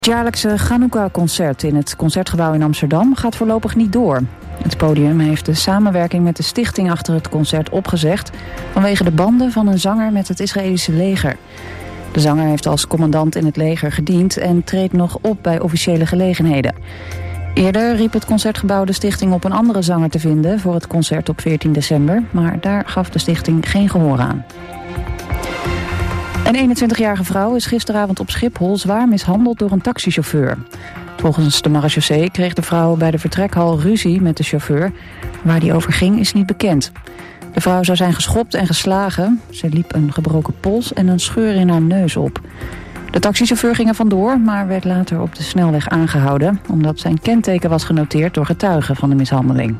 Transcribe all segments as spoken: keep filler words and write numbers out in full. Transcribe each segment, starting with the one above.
Het jaarlijkse Chanukka-concert in het Concertgebouw in Amsterdam gaat voorlopig niet door. Het podium heeft de samenwerking met de stichting achter het concert opgezegd vanwege de banden van een zanger met het Israëlische leger. De zanger heeft als commandant in het leger gediend en treedt nog op bij officiële gelegenheden. Eerder riep het Concertgebouw de stichting op een andere zanger te vinden voor het concert op veertien december, maar daar gaf de stichting geen gehoor aan. Een eenentwintigjarige vrouw is gisteravond op Schiphol zwaar mishandeld door een taxichauffeur. Volgens de marechaussee kreeg de vrouw bij de vertrekhal ruzie met de chauffeur. Waar die over ging is niet bekend. De vrouw zou zijn geschopt en geslagen. Ze liep een gebroken pols en een scheur in haar neus op. De taxichauffeur ging er vandoor, maar werd later op de snelweg aangehouden, omdat zijn kenteken was genoteerd door getuigen van de mishandeling.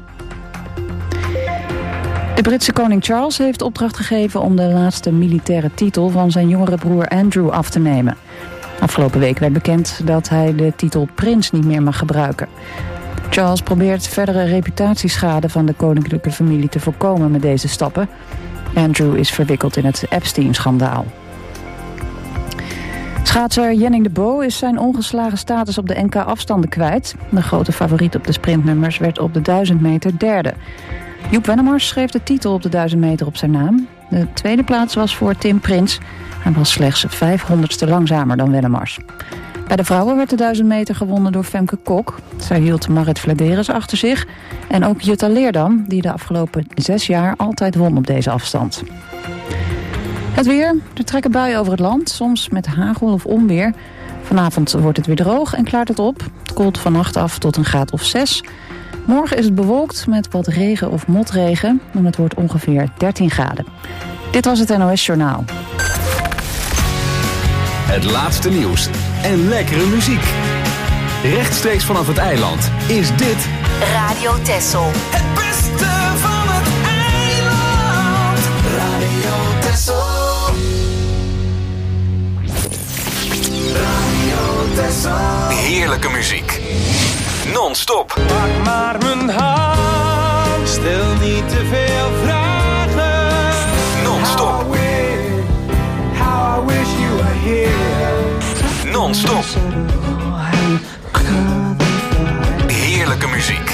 De Britse koning Charles heeft opdracht gegeven om de laatste militaire titel van zijn jongere broer Andrew af te nemen. Afgelopen week werd bekend dat hij de titel prins niet meer mag gebruiken. Charles probeert verdere reputatieschade van de koninklijke familie te voorkomen met deze stappen. Andrew is verwikkeld in het Epstein-schandaal. Schaatser Jenning de Bo is zijn ongeslagen status op de N K-afstanden kwijt. De grote favoriet op de sprintnummers werd op de duizend meter derde. Joep Wennemars schreef de titel op de duizend meter op zijn naam. De tweede plaats was voor Tim Prins. Hij was slechts vijfhonderdste langzamer dan Wennemars. Bij de vrouwen werd de duizend meter gewonnen door Femke Kok. Zij hield Marit Vladeres achter zich. En ook Jutta Leerdam, die de afgelopen zes jaar altijd won op deze afstand. Het weer. Er trekken buien over het land, soms met hagel of onweer. Vanavond wordt het weer droog en klaart het op. Het koelt vannacht af tot een graad of zes. Morgen is het bewolkt met wat regen of motregen en het wordt ongeveer dertien graden. Dit was het N O S Journaal. Het laatste nieuws en lekkere muziek. Rechtstreeks vanaf het eiland is dit Radio Texel. Het beste van het eiland. Radio Texel. Radio Texel. heerlijke muziek. Non-stop. Pak maar mijn hand, stel niet te veel vragen. Non-stop. How I wish, how I wish you were here. Non-stop. Heerlijke muziek.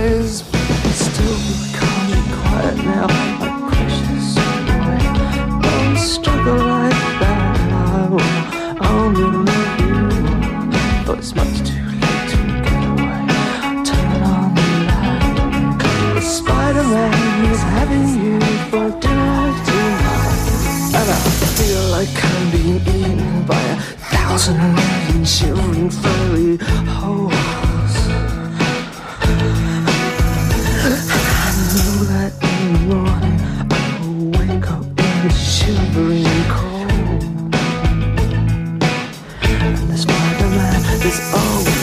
Still be calm and quiet now, my precious boy. thousand million shivering furry holes. I know that in the morning I will wake up in the shivering cold. And the Spider-Man is always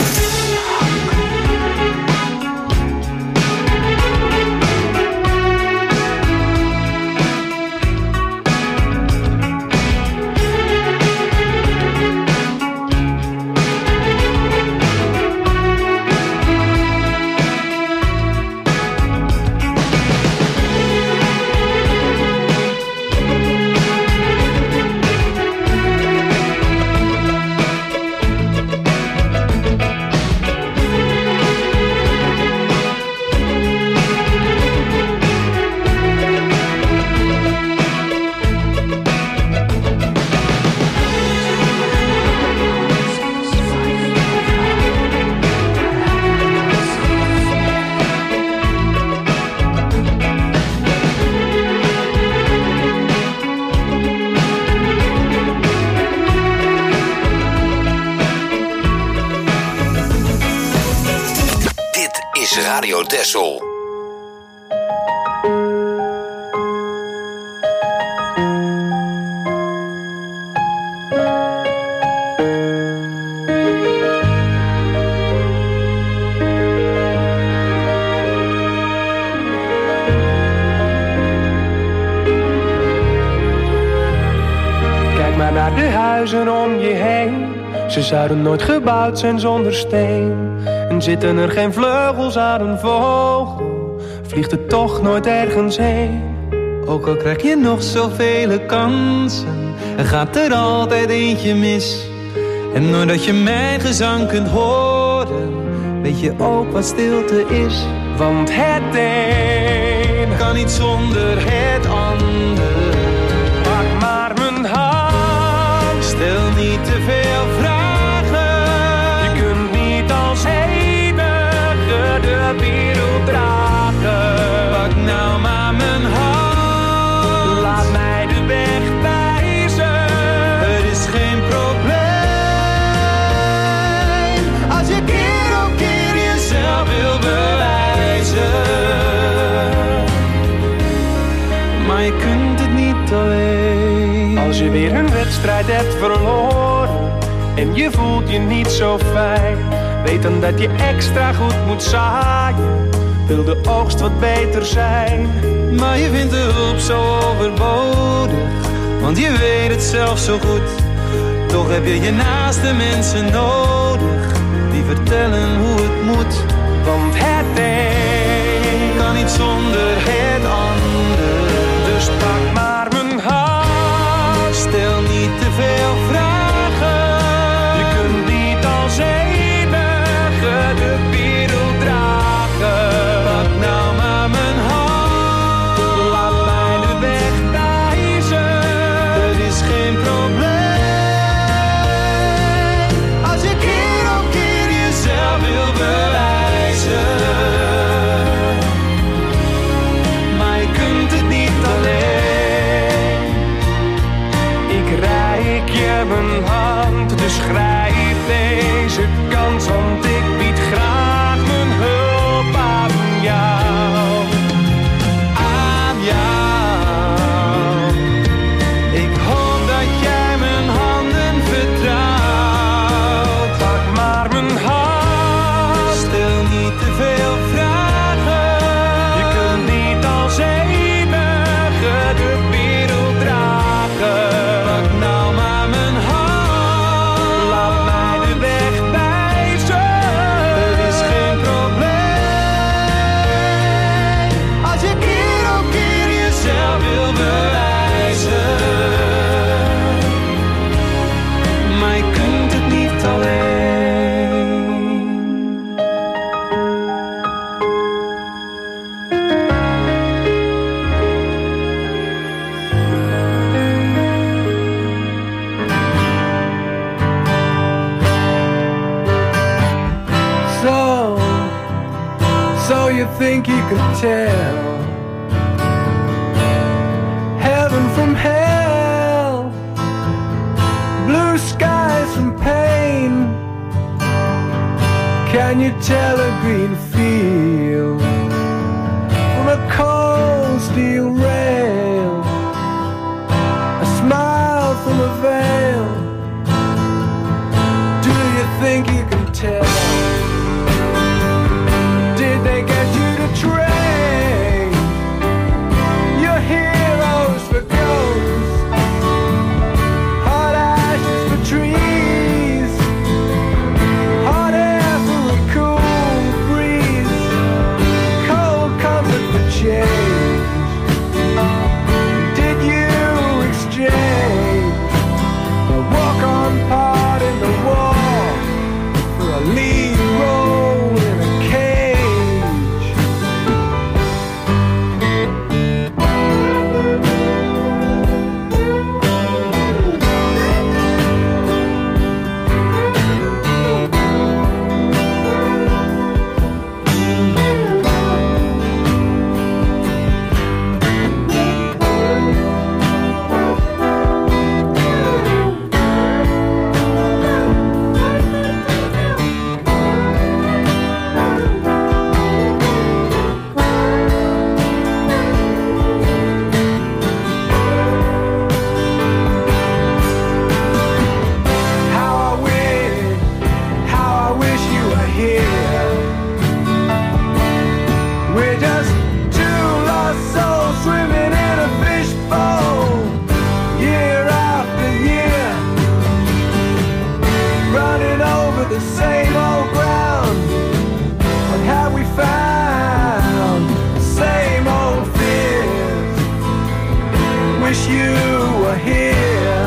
Radio Texel. Kijk maar naar de huizen om je heen. Ze zouden nooit gebouwd zijn zonder steen. En zitten er geen vleugels aan een vogel, vliegt het toch nooit ergens heen. Ook al krijg je nog zoveel kansen, er gaat er altijd eentje mis. En doordat je mijn gezang kunt horen, weet je ook wat stilte is. Want het een kan niet zonder het ander. Pak maar mijn hand, stel niet te veel vragen. Je kunt niet als eeuwige de wereld dragen. Pak nou maar mijn hand, laat mij de weg wijzen. Er is geen probleem als je keer op keer jezelf wil bewijzen. Maar je kunt het niet alleen. Als je weer een wedstrijd hebt verloren en je voelt je niet zo fijn, weet dan dat je extra goed moet zaaien, wil de oogst wat beter zijn. Maar je vindt de hulp zo overbodig, want je weet het zelf zo goed. Toch heb je je naaste mensen nodig, die vertellen hoe het moet. Want het een kan niet zonder het ander. Dus pak maar mijn hand, stel niet te veel vragen. Je kunt niet als eeuwige de wereld dragen. Pak nou maar mijn hand, laat mij de weg wijzen. Er is geen probleem als je keer op keer jezelf wil bewijzen. Maar je kunt het niet alleen. Ik reik je mijn hand, dus grijp deze kans, want ik bied graag mijn hulp aan jou. Aan jou. Ik hoop dat jij mijn handen vertrouwt. Pak maar mijn hand, Stel niet te veel vragen. je kunt niet als eeuwige de wereld dragen. Pak nou maar mijn hand, Laat mij de weg wijzen. er is geen probleem als je keer op keer jezelf wil bewijzen. Maar je kunt het niet alleen. So, so you think you can tell heaven from hell, blue skies from tell a green field from a cold steel rail, a smile from a veil. Do you think you can tell? Did they get you to train your heroes for ghosts, hot ashes for trees, hot air for a cool breeze, cold comfort for change? Did you exchange a walk-on part in the war for a lead role in a cage? How I wish, how I wish you were here. We're just two lost souls swimming in a fishbowl, year after year, running over the same old ground. What have we found? The same old fears. Wish you were here.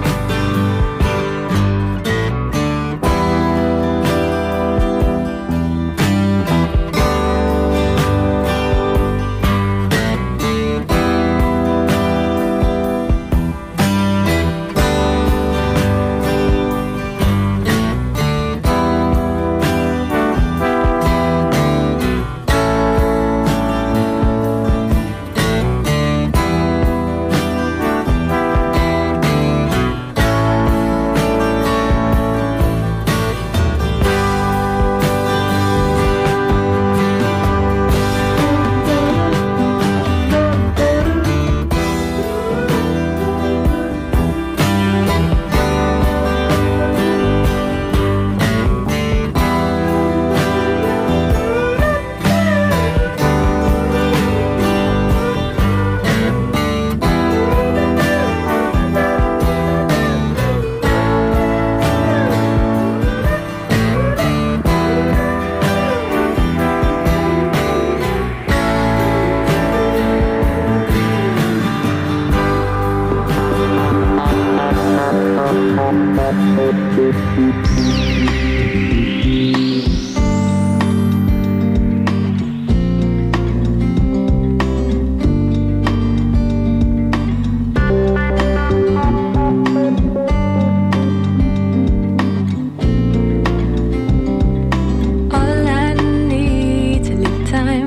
All I need is a little time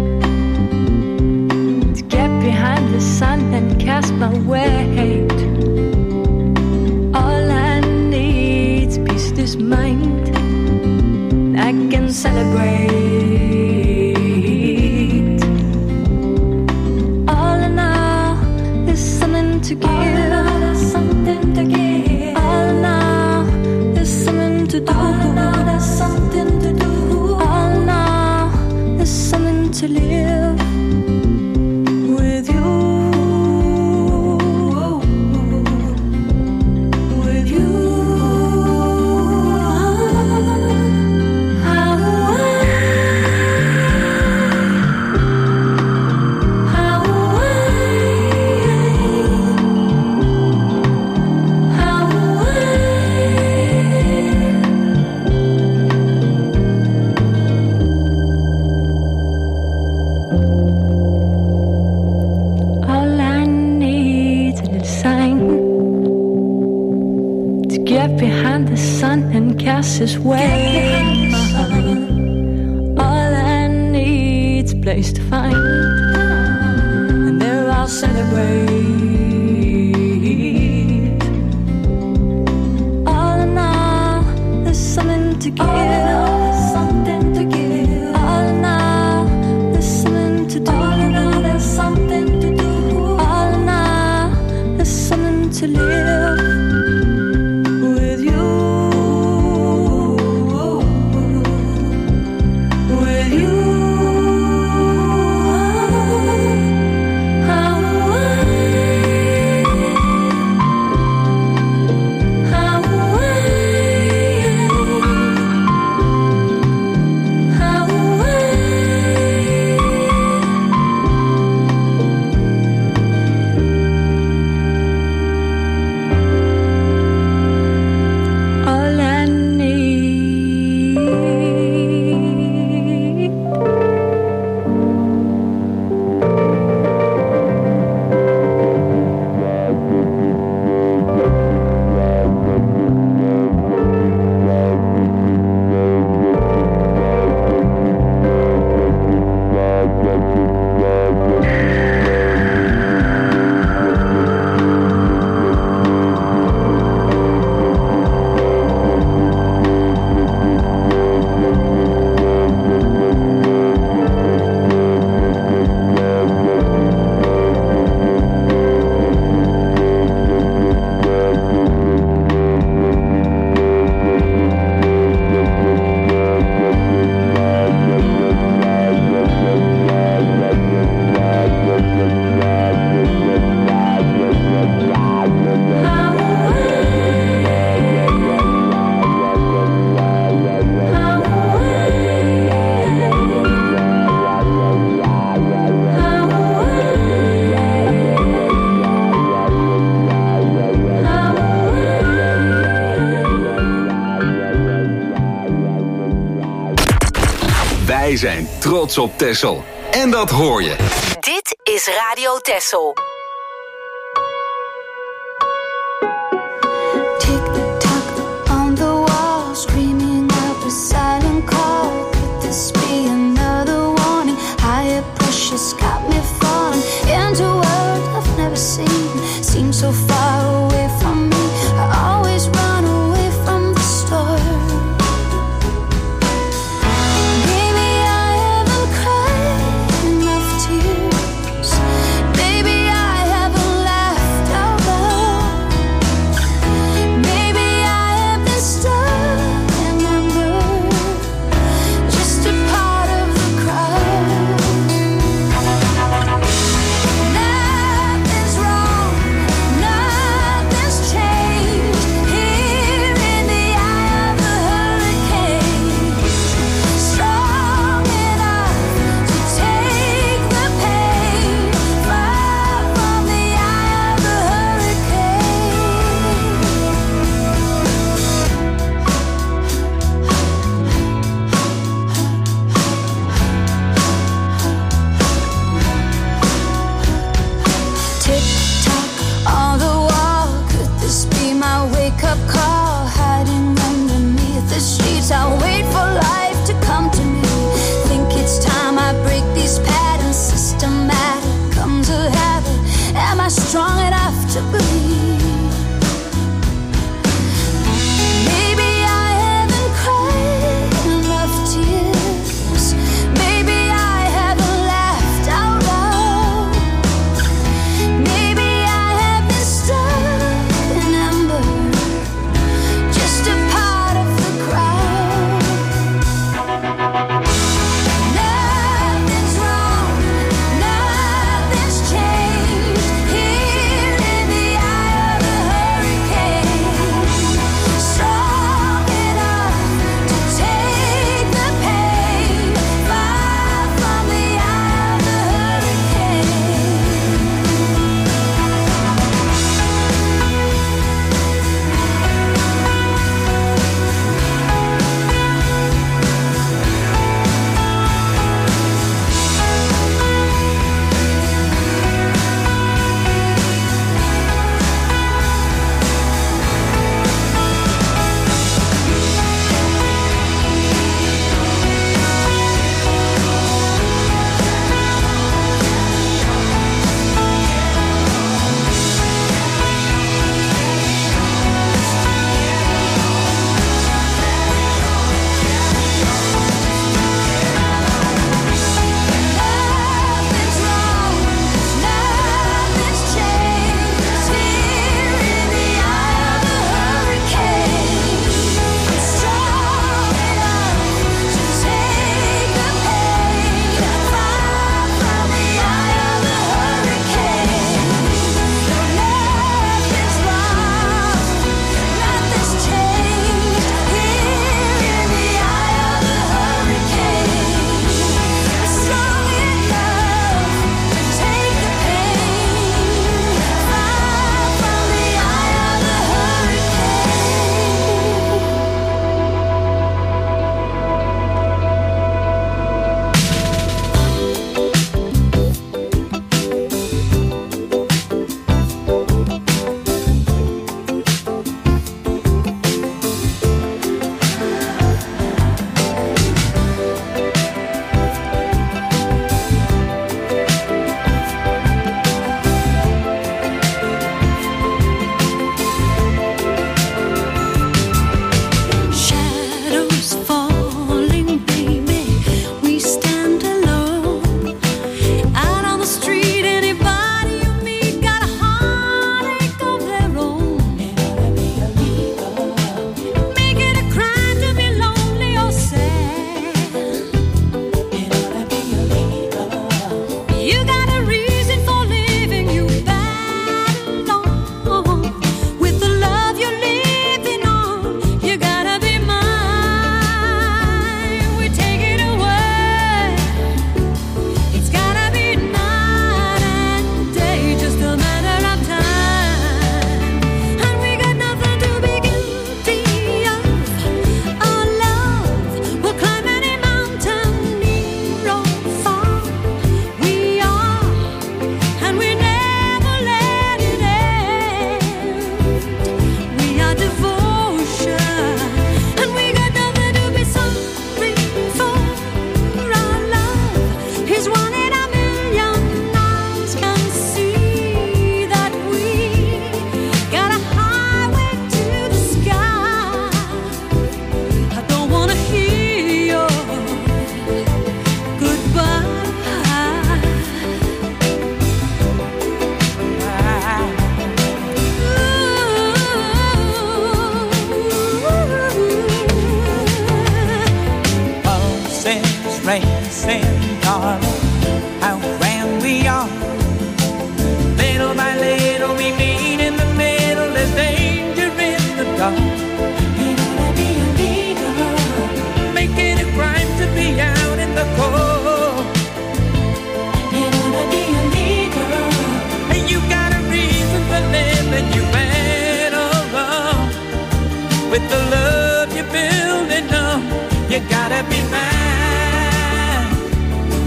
to get behind the sun and cast my weight. All I need is peace, this mind I can celebrate. All I know is something to give. Something to give. All I know is something to do. All I know there's something to do. All I know is something to live with you. With you. How I, how I, how all I need is a little sign to get behind the sun and cast his way. All I need is a place to find, and there I'll celebrate. All I know, there's something to give, something to to live with you. With you. Wij zijn trots op Texel. En dat hoor je. Dit is Radio Texel. Tick-tock on the wall, screaming out a silent call. Could this be another warning? Higher pressure's got me falling into a world I've never seen. Seems so far away from me. I always run away from the storm. Maybe I haven't cried enough tears. Maybe I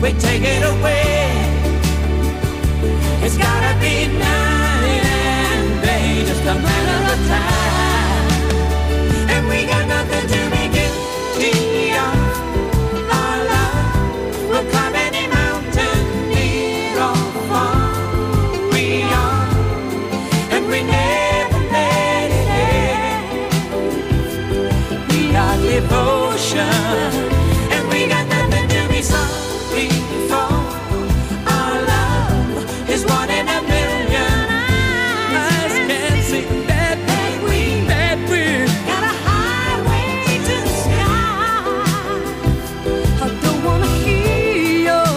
we take it away. It's gotta be night and day, just a matter of time. And we got nothing to be guilty of. Our love will climb any mountain, near or far. We are, and we never let it end. We are devotion, and we got nothing to be sorry for. Our love is one in a million. Eyes can't see that we, that we got a highway to the sky. I don't wanna hear your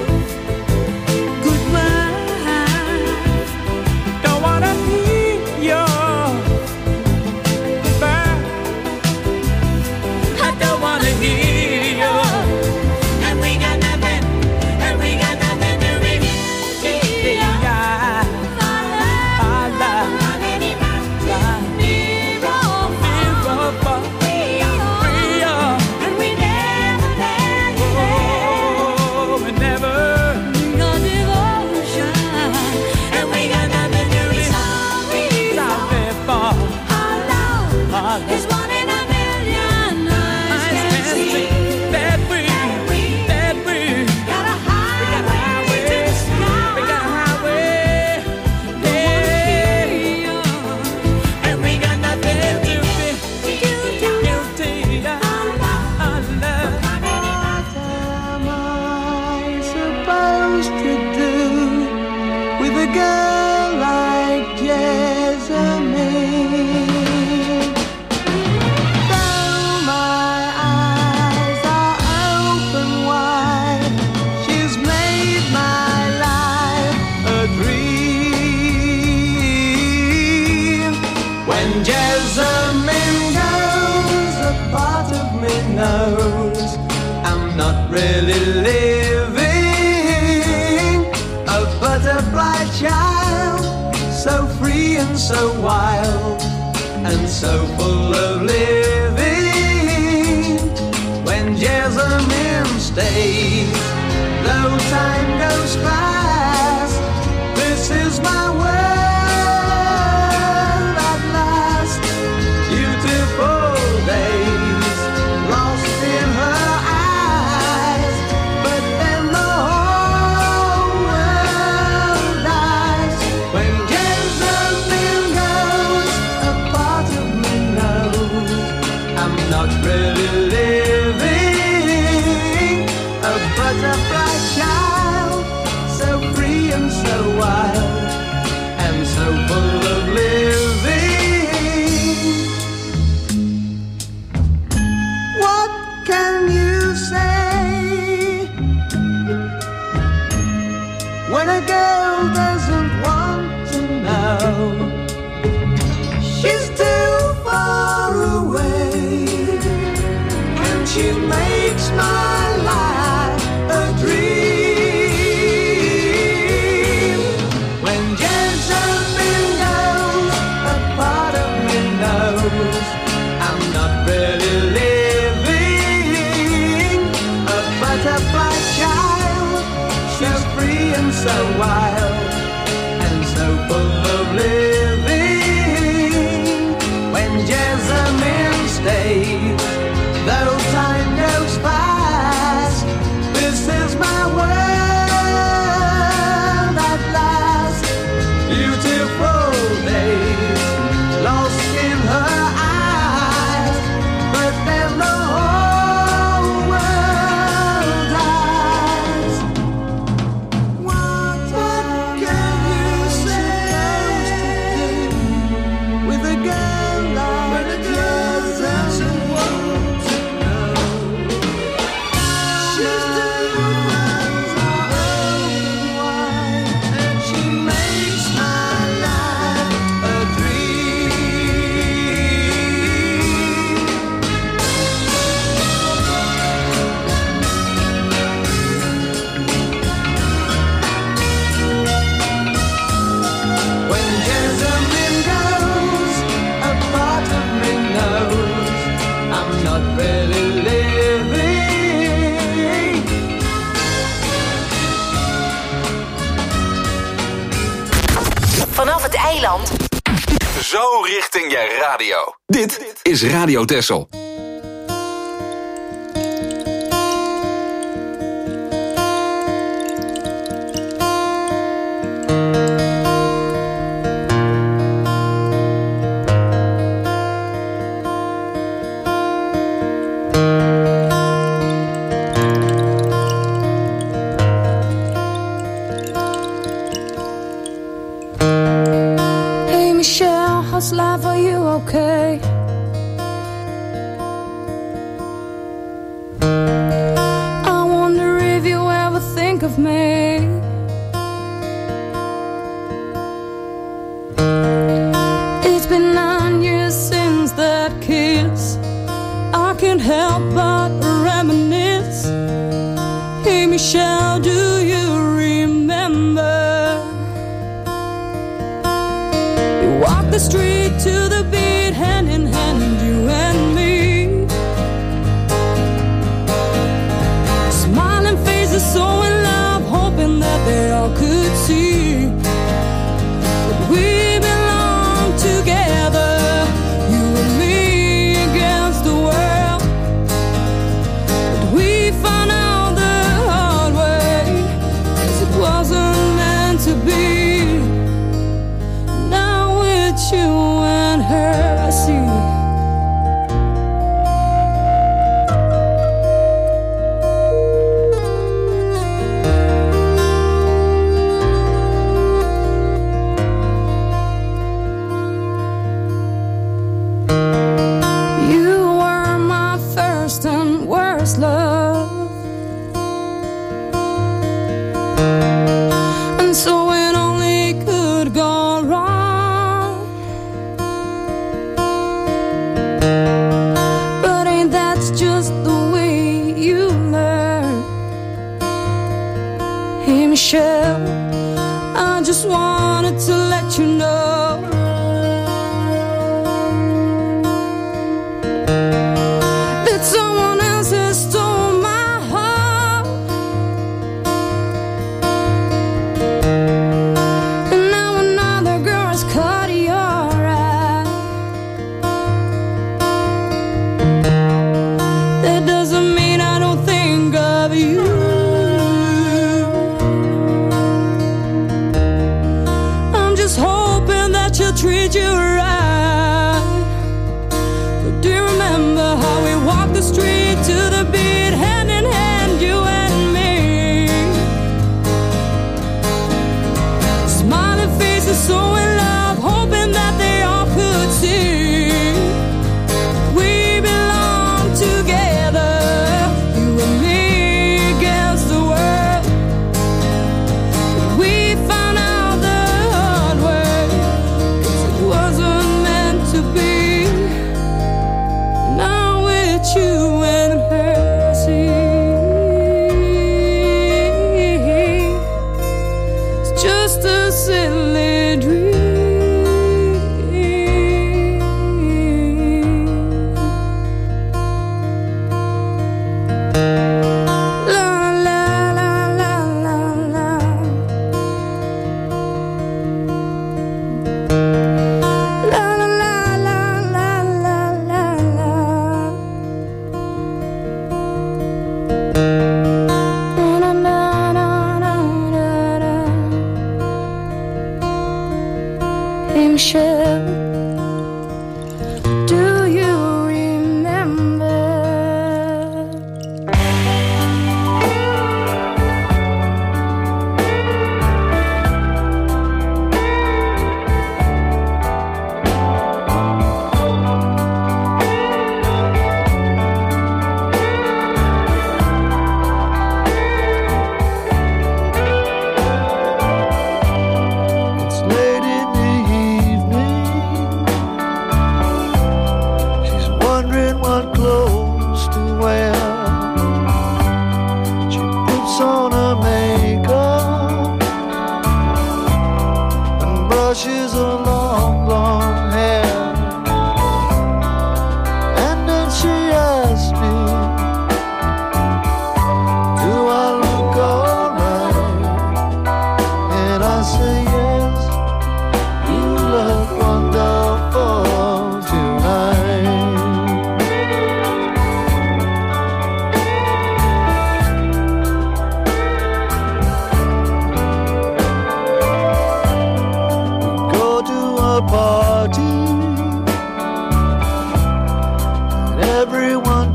goodbye. Don't wanna hear your goodbye. I don't wanna hear you. And we got nothing, and we got nothing to be guilty of. Our love, near or far. We are, and we never let it end. We never. We got devotion, and we got nothing to be sorry for. Our love is one in a million. Eyes can see that we, that we got a highway to the sky. We got a highway, yeah. And we got nothing to be guilty of. Our love. What am I supposed to do with a girl like Jessamine? Though my eyes are open wide, she's made my life a dream. When Jessamine goes, a part of me knows I'm not really living. A butterfly child, so free and so wild, and so full of living. When Jessamine stays, though time goes fast, this is my world at last. Beautiful days lost in her eyes, but then the whole world dies. When Jessamine goes, a part of me knows I'm not really living. A butterfly child, so zo richting je radio. Dit is Radio Texel. How's life, are you okay? I wonder if you ever think of me. It's been nine years since that kiss. I can't help but reminisce. Hey Michelle, do you remember? You walked the street to the beat, hand in hand, you and me. Smiling faces, so in love, hoping that they all could see that we belong together, you and me against the world. But we found out the hard way, 'cause it wasn't meant to be. Now with you and her, I see. You were my first and worst love, and so it only could go wrong. But ain't that just the way you learn? Hey Michelle, I just wanted to let you know that someone else has stolen my heart, and now another girl has caught your eye. That doesn't mean I don't think of you. I'm just hoping that she'll treat you right. But do you remember how we walked the street to the beat, hand in hand, you and me? Smiling faces, so in love, hoping that they all could see we belong together, you and me against the world. But we found out the hard way, 'cause it wasn't meant to be. Now with you and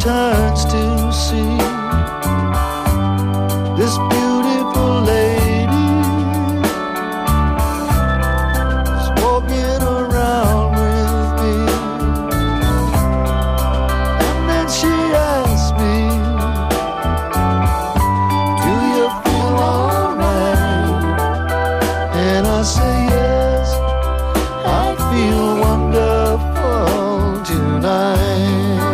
turns to see this beautiful lady is walking around with me. And then she asks me, do you feel alright? And I say yes, I feel wonderful tonight.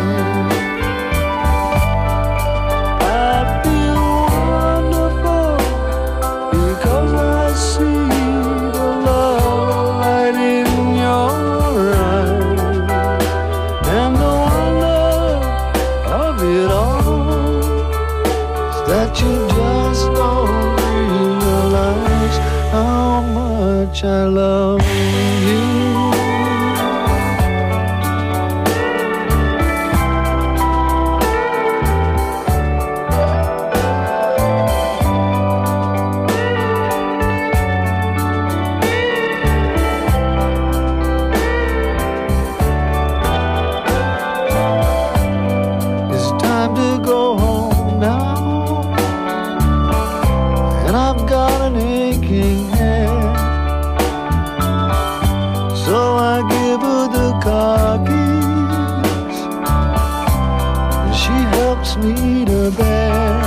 I love you. It's time to go home now, and I've got an aching head. So I give her the car keys, and she helps me to bed.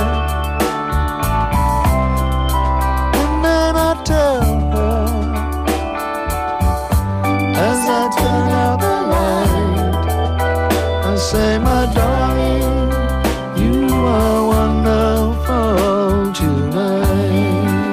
And then I tell her, as I turn out the light, I say, my darling, you are wonderful tonight.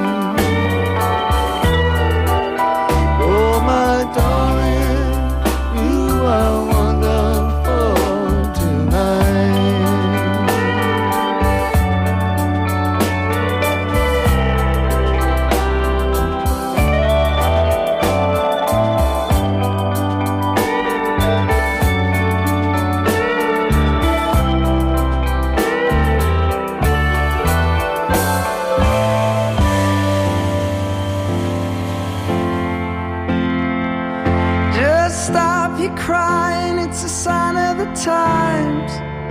Crying, it's a sign of the times.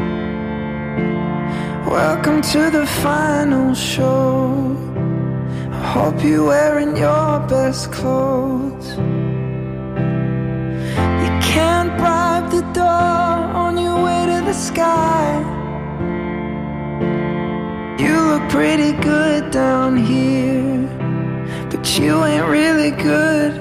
Welcome to the final show. I hope you're wearing your best clothes. You can't bribe the door on your way to the sky. You look pretty good down here, but you ain't really good.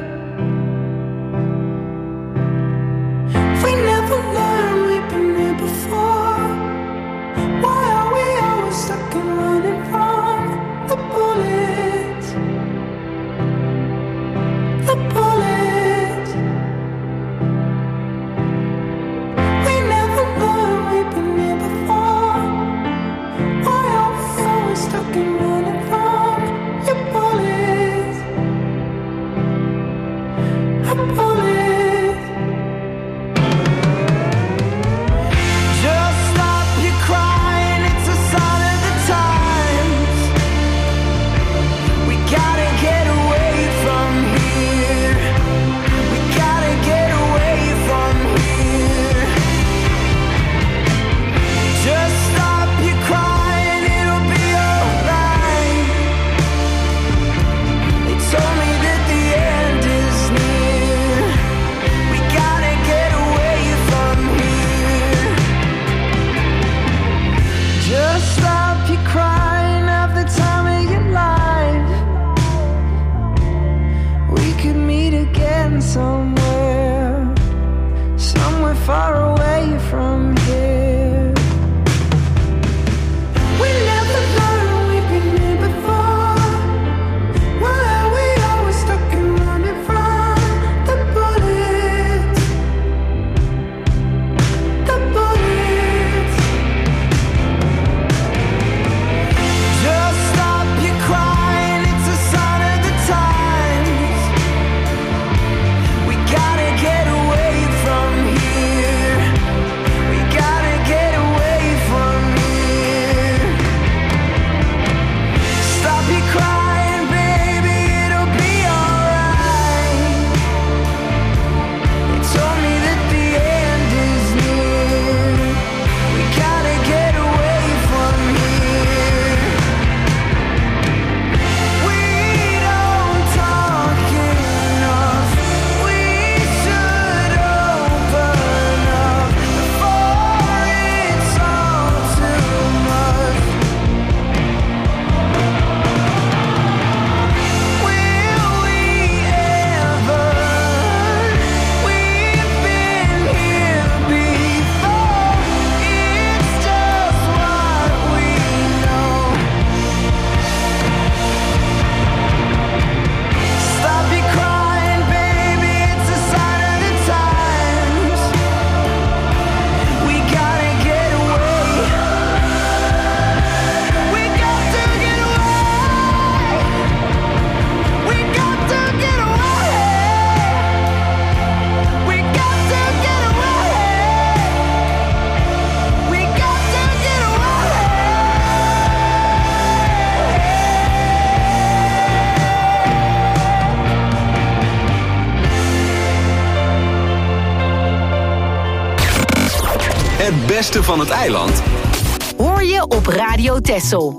Het beste van het eiland hoor je op Radio Texel.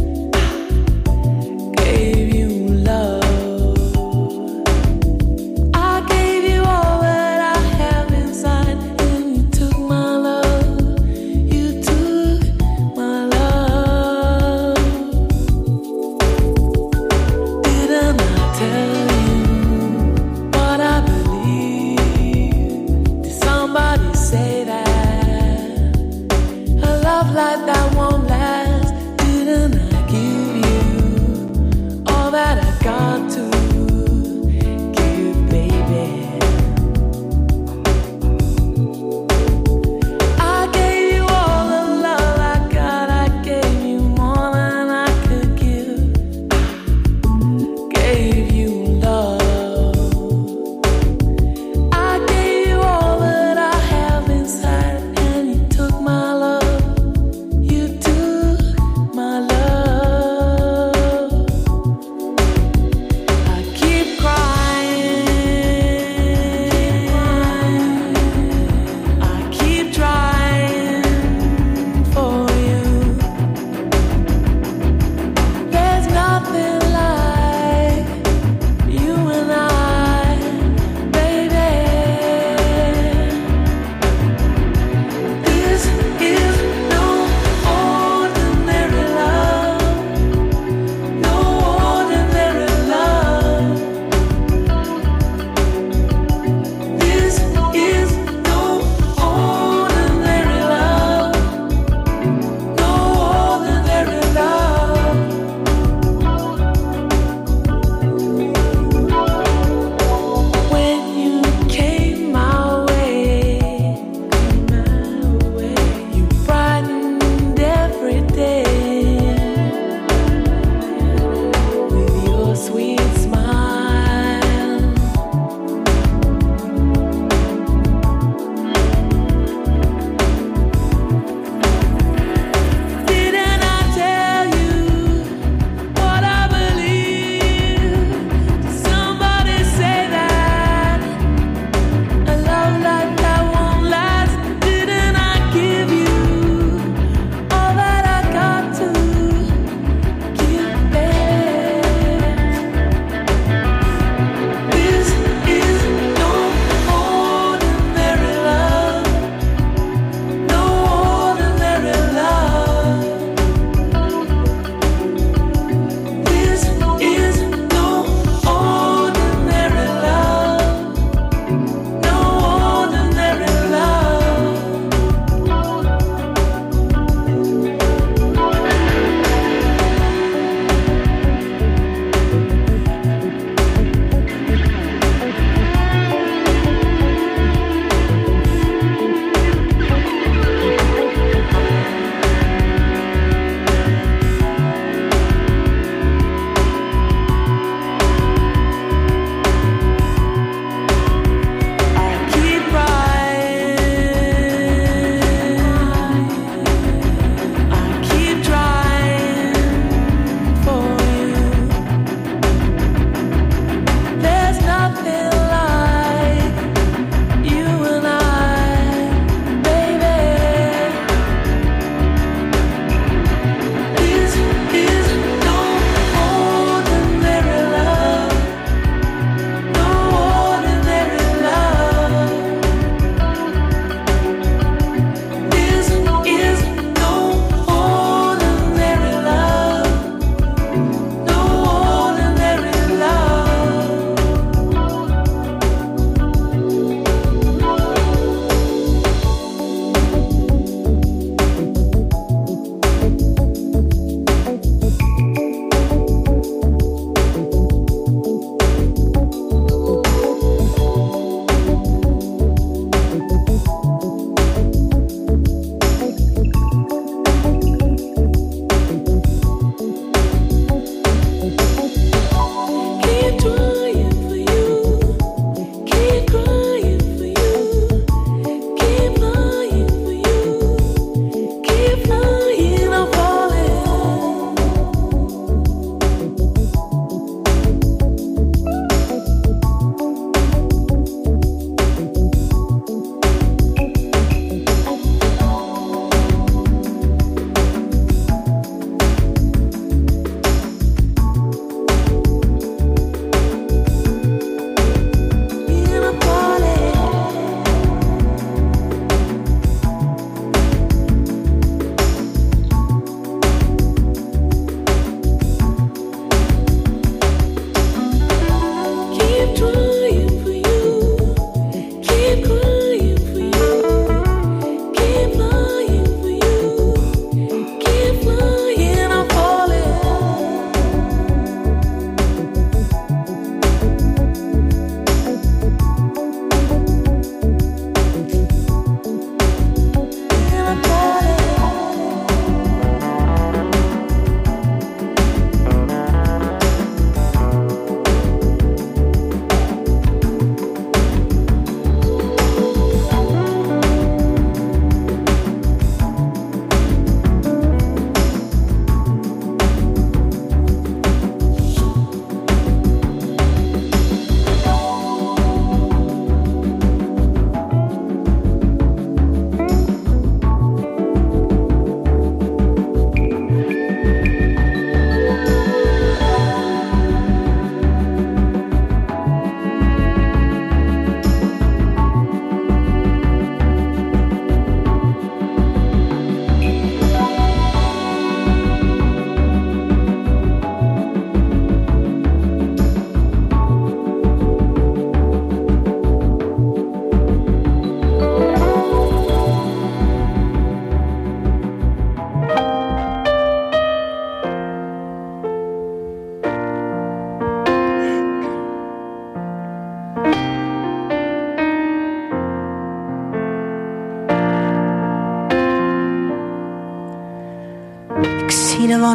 I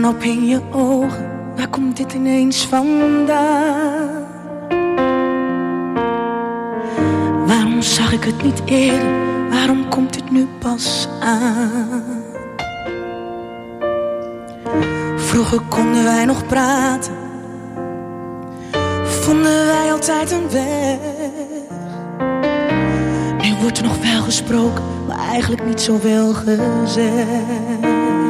wanhoop in je ogen, waar komt dit ineens vandaan? Waarom zag ik het niet eerder, waarom komt het nu pas aan? Vroeger konden wij nog praten, vonden wij altijd een weg. Nu wordt er nog wel gesproken, maar eigenlijk niet zoveel gezegd.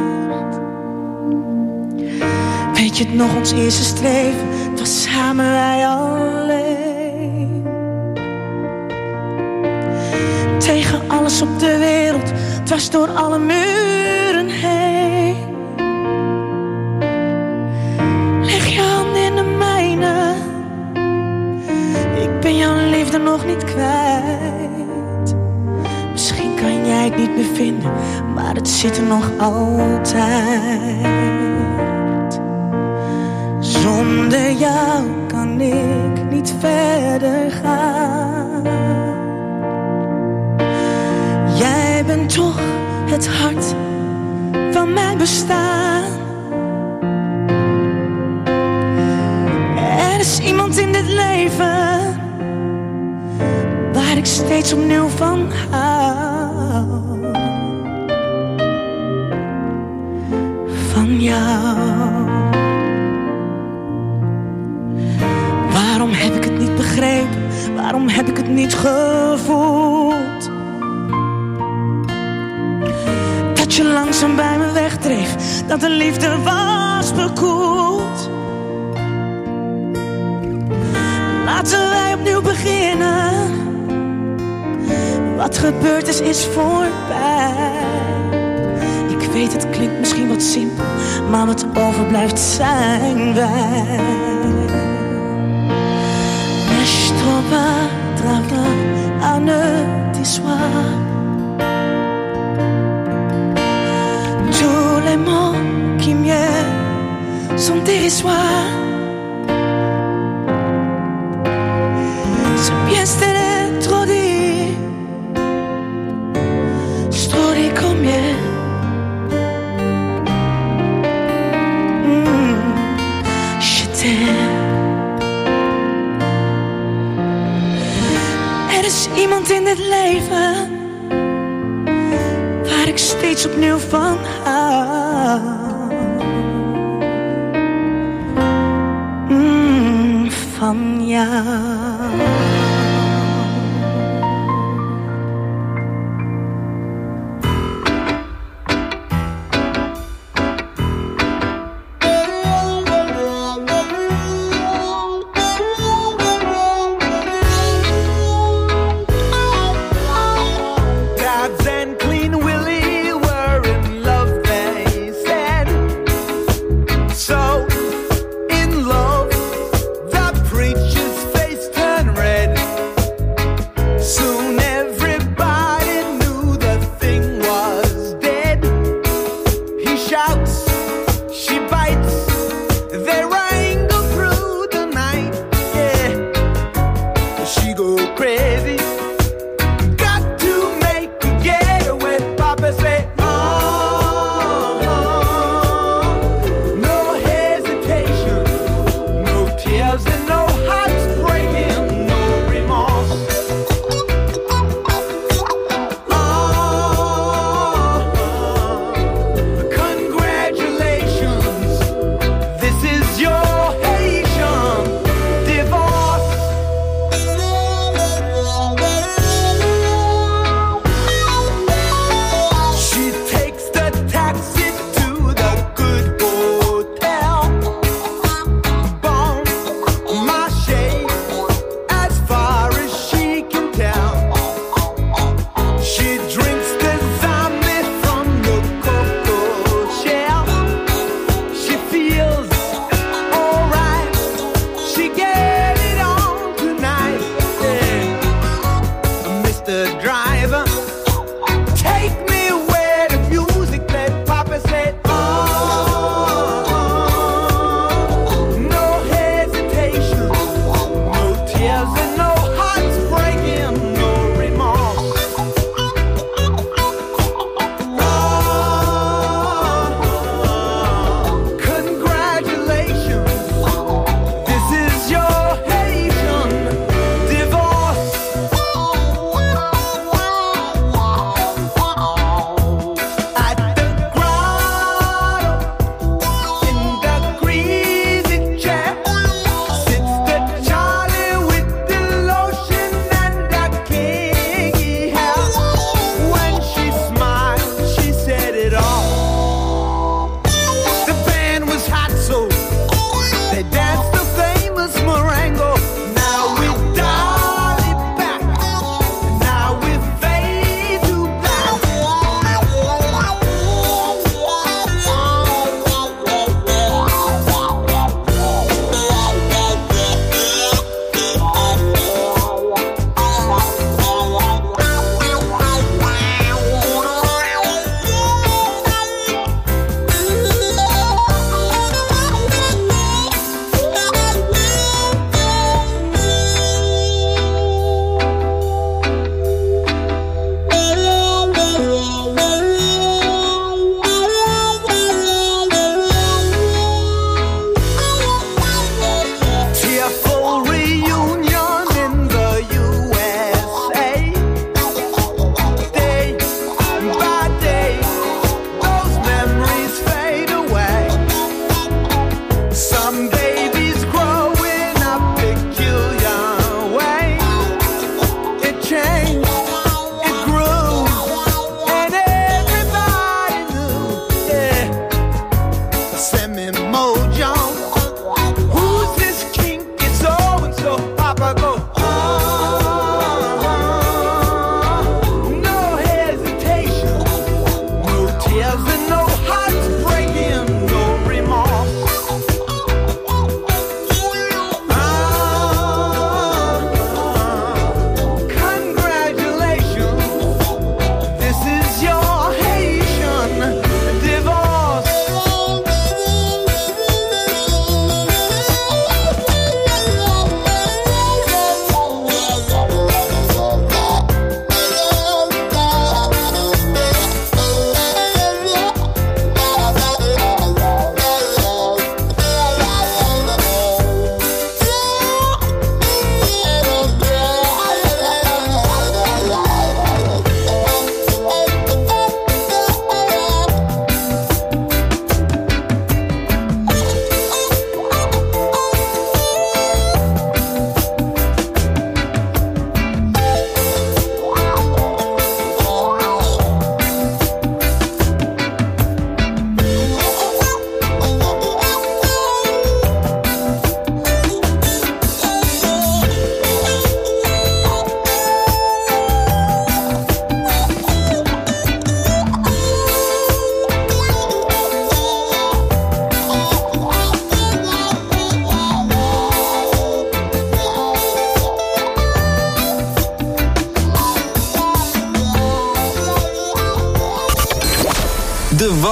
Weet je het nog, ons eerste streven, het was samen wij alleen. Tegen alles op de wereld, het was door alle muren heen. Leg je hand in de mijne, ik ben jouw liefde nog niet kwijt. Misschien kan jij het niet meer vinden, maar het zit er nog altijd. Zonder jou kan ik niet verder gaan. Jij bent toch het hart van mijn bestaan. Er is iemand in dit leven waar ik steeds opnieuw van hou. Van jou. Waarom heb ik het niet begrepen? Waarom heb ik het niet gevoeld? Dat je langzaam bij me wegdreef, dat de liefde was bekoeld. Laten wij opnieuw beginnen. Wat gebeurd is, is voorbij. Ik weet, het klinkt misschien wat simpel, maar wat overblijft zijn wij. Je travail à ne t'issoir. Tous les mots qui mieux sont dérisoires. C'est bien c'était trop dit, c'est trop dit combien. Mm, je t'aime. Er is iemand in dit leven waar ik steeds opnieuw van hou. Mm, van jou. Gods and Clean Willie were in love.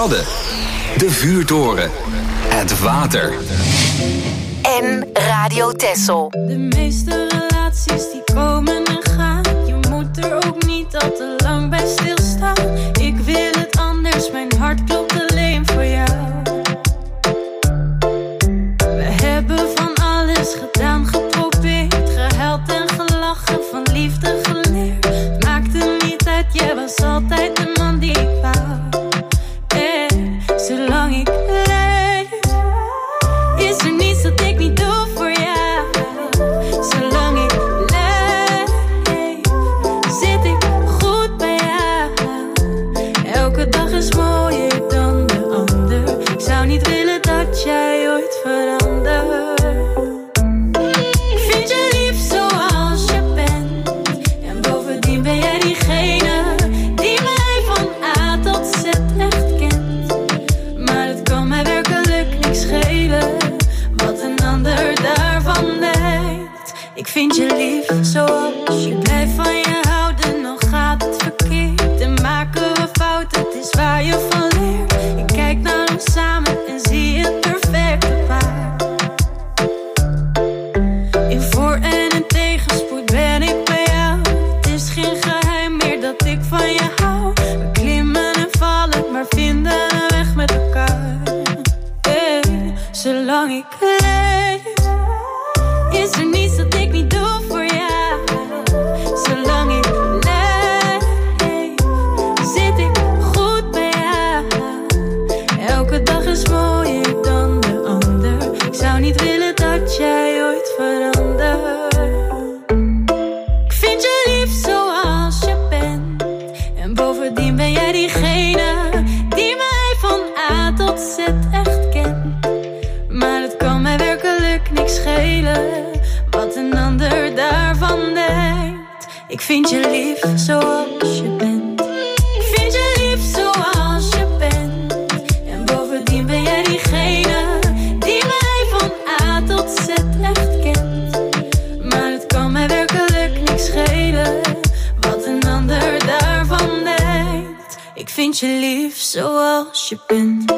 Wadden, de vuurtoren, het water. En Radio Texel. De meeste relaties die komen en gaan. Je moet er ook niet al te lang bij stilstaan. Ik wil het anders, mijn hart klopt alleen voor jou. We hebben van alles gedaan, geprobeerd, gehuild en gelachen, van liefde geleerd. Maakte niet uit, jij was altijd de man die ik wou. En zolang ik leef, is er niets dat ik niet doe voor jou. Zolang ik leef, zit ik goed bij jou. Elke dag is mooier dan de ander. Ik zou niet willen dat jij ooit verandert. Ik vind je lief zoals je bent. En bovendien ben jij diegene die mij van A tot Z echt kent. Maar het kan mij werkelijk niks schelen wat een ander daarvan denkt. Ik vind je lief zoals je blijft van je houden. Nog gaat het verkeerd en maken we fouten. Het is waar je van leert. Ik kijk naar ons samen en zie het perfecte paar. In voor- en in tegenspoed ben ik bij jou. Het is geen geheim meer dat ik van je hou. We klimmen en vallen, maar vinden een weg met elkaar. Hey, zolang ik leef, is er niets dat ik niet doe voor jou. Zolang ik leef, zit ik goed bij jou. Elke dag is mooier dan de ander. Ik zou niet willen dat jij ooit verandert. Ik vind je lief zoals je bent. En bovendien ben jij diegene die mij van A tot Z echt kent. Maar het kan mij werkelijk niks schelen wat een ander daarvan denkt. Ik vind je lief zoals je bent. Ik vind je lief zoals je bent. En bovendien ben jij diegene die mij van A tot Z echt kent. Maar het kan mij werkelijk niks schelen wat een ander daarvan denkt. Ik vind je lief zoals je bent.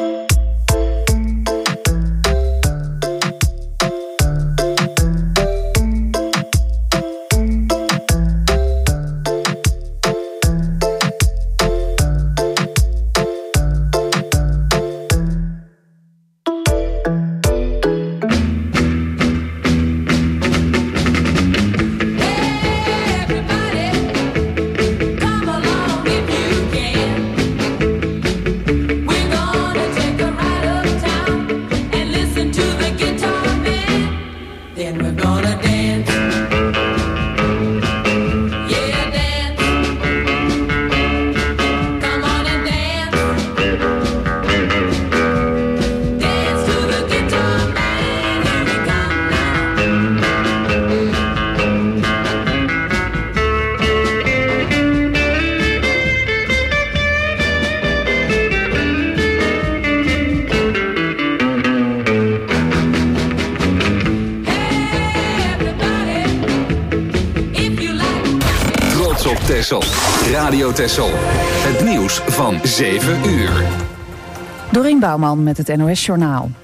Texel. Radio Texel. Het nieuws van zeven uur. Dorien Bouwman met het N O S Journaal.